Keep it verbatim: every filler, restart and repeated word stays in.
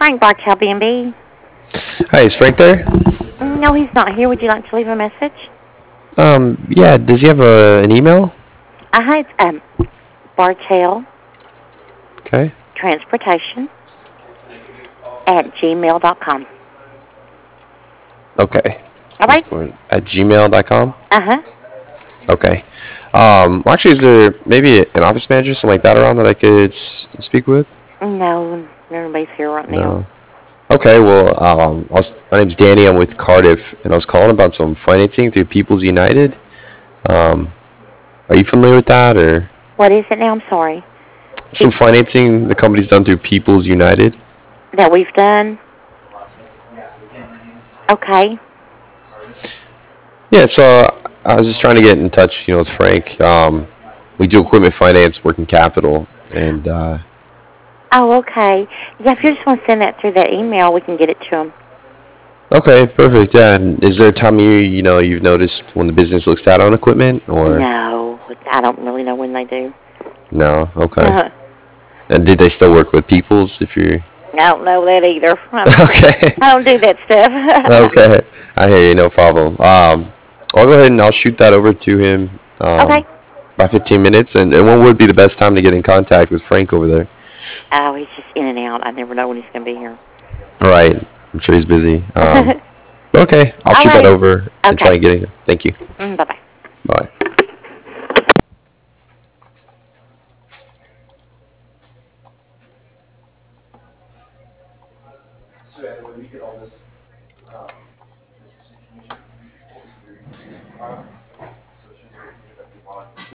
Frank Bartel, B and B. Hi, is Frank there? No, he's not here. Would you like to leave a message? Um, yeah, does he have a, an email? Uh-huh, it's um, Bartel Okay. Transportation at gmail dot com. Okay. All right? Transport at gmail dot com? Uh-huh. Okay. Um, well, actually, is there maybe an office manager, something like that around that I could s- speak with? No, nobody's here right now. No. Okay, well, um, I was, my name's Danny. I'm with Cardiff, and I was calling about some financing through People's United. Um, are you familiar with that, or What is it now? I'm sorry. some financing the company's done through People's United? That we've done? Okay. Yeah, so I was just trying to get in touch, you know, with Frank. Um, we do equipment finance, working capital, and uh, Oh, okay. Yeah, if you just want to send that through that email, we can get it to him. okay, perfect. Yeah, and is there a time you you know you've noticed when the business looks out on equipment, or No, I don't really know when they do. no? Okay. I And did they still work with Peoples? If you're don't know that either. okay, I don't do that stuff. okay, I hear you. No problem. Um, I'll go ahead and I'll shoot that over to him. Okay. Um, by fifteen minutes, and, and when would be the best time to get in contact with Frank over there? Oh, he's just in and out. I never know when he's going to be here. All right, I'm sure he's busy. Um, okay, I'll All shoot that righty. over and try Okay. and get it. Thank you. Mm, bye-bye. Bye. So anyway, we get all this, um, this information.